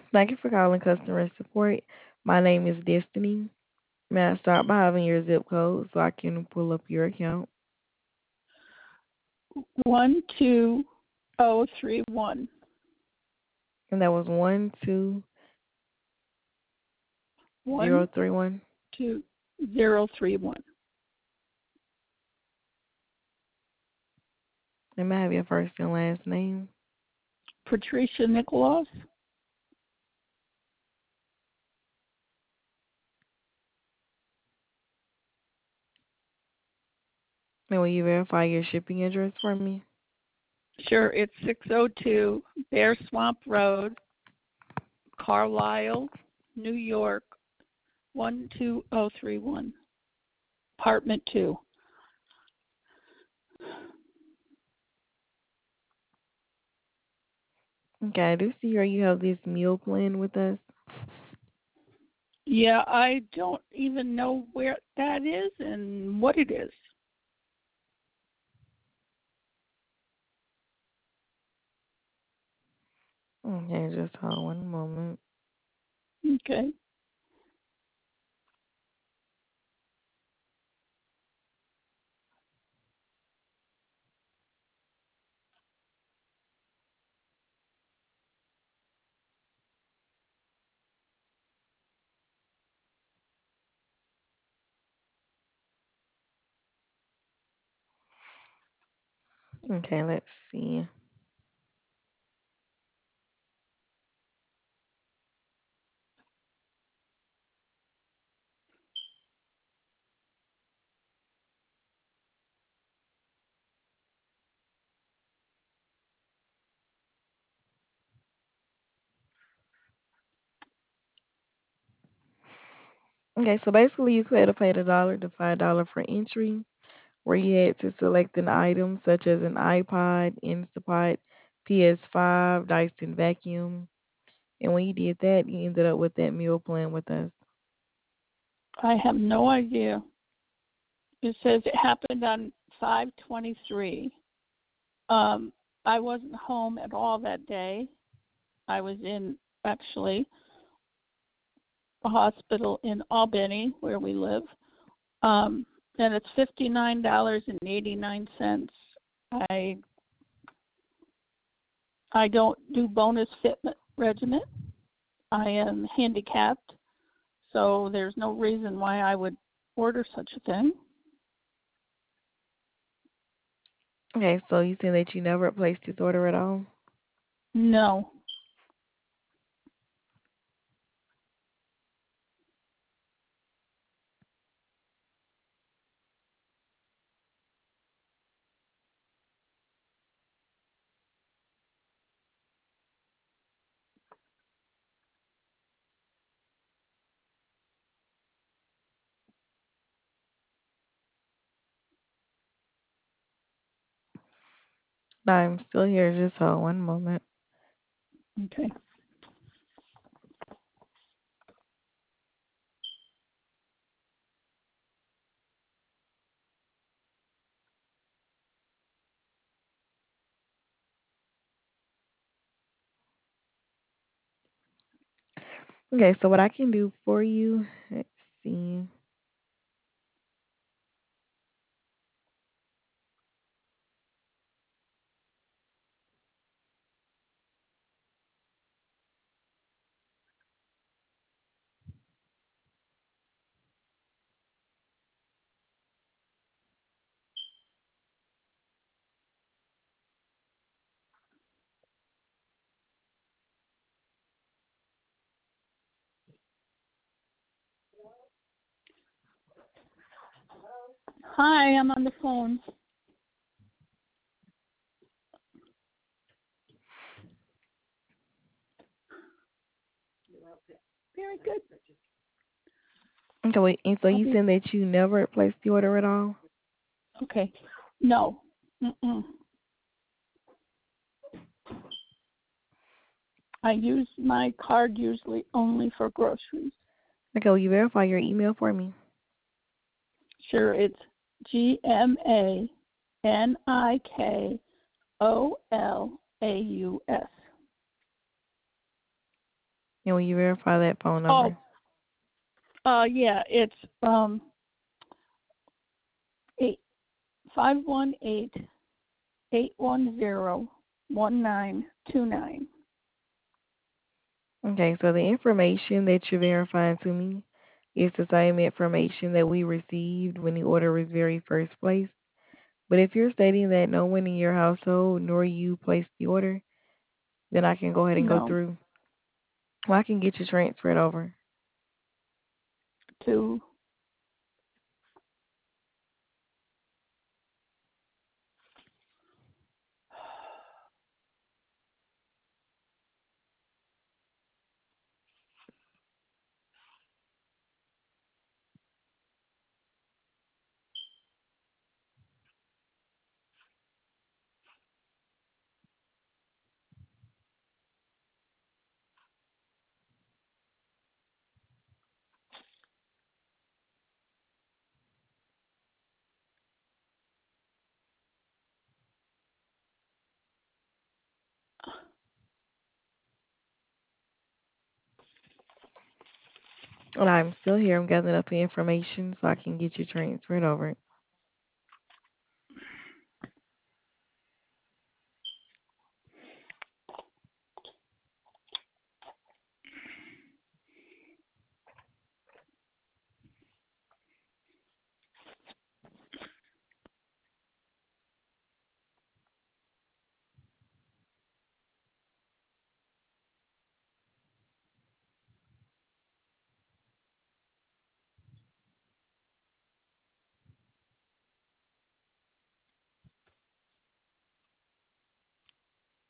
Thank you for calling customer support. My name is Destiny. May I start by having your zip code so I can pull up your account? 12031. And that was 12031. 12031. And may I have your first and last name? Patricia Nicholas. And will you verify your shipping address for me? Sure, it's 602 Bear Swamp Road, Carlisle, New York, 12031. Apartment 2. Okay, I do see here you have this meal plan with us. Yeah, I don't even know where that is and what it is. Okay, just hold one moment. Okay. Okay, let's see. Okay, so basically you could have paid $1 to $5 for entry, where you had to select an item such as an iPod, Instapot, PS5, Dyson vacuum. And when you did that, you ended up with that meal plan with us. I have no idea. It says it happened on 5/23. I wasn't home at all that day. I was in actually a hospital in Albany where we live. And it's $59.89. I I don't do bonus fit regiment. I am handicapped, so there's no reason why I would order such a thing. Okay, so you said that you never placed this order at all? No. No, I'm still here. Just hold one moment. Okay. Okay, so what I can do for you, let's see. Hi, I'm on the phone. Very good. Okay, wait, and so I'll you be said that you never placed the order at all? okay. No. Mm-mm. I use my card usually only for groceries. Okay, will you verify your email for me? Sure, it's GMANIKOLAUS. And will you verify that phone Oh, number? yeah, it's 8 518-810-1929. Okay, so the information that you're verifying to me is the same information that we received when the order was very first placed. But if you're stating that no one in your household nor you placed the order, then I can go ahead and go No, through. Well, I can get you transferred over. to And I'm still here. I'm gathering up the information so I can get you transferred over.